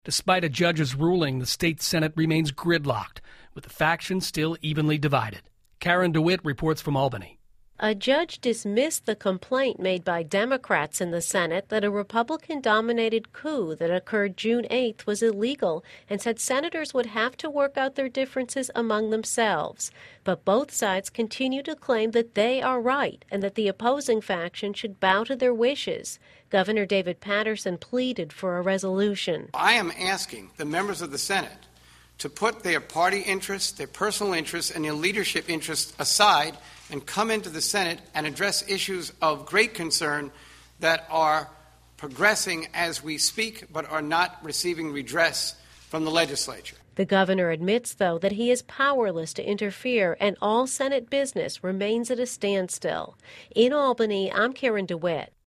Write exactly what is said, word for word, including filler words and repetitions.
Despite a judge's ruling, the state Senate remains gridlocked, with the factions still evenly divided. Karen DeWitt reports from Albany. A judge dismissed the complaint made by Democrats in the Senate that a Republican-dominated coup that occurred June eighth was illegal and said senators would have to work out their differences among themselves. But both sides continue to claim that they are right and that the opposing faction should bow to their wishes. Governor David Paterson pleaded for a resolution. I am asking the members of the Senate to put their party interests, their personal interests, and their leadership interests aside and come into the Senate and address issues of great concern that are progressing as we speak but are not receiving redress from the legislature. The governor admits, though, that he is powerless to interfere and all Senate business remains at a standstill. In Albany, I'm Karen DeWitt.